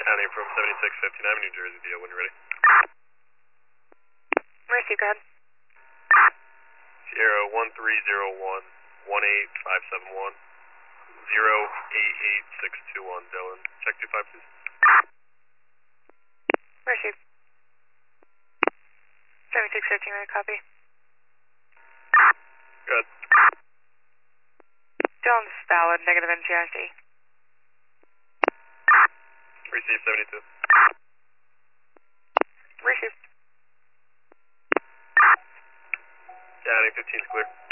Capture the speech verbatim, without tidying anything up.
County from seventy-six fifty-nine, New Jersey, deal when you're ready. Mercy, go ahead. Sierra one three zero one, one eight five seven one, zero eight eight six two one, Dylan. Check two five, please. Mercy. seventy-six fifty-nine, copy. Good. Dylan's valid, negative N C I C. Receive seventy-two. Receive. County fifteen's clear.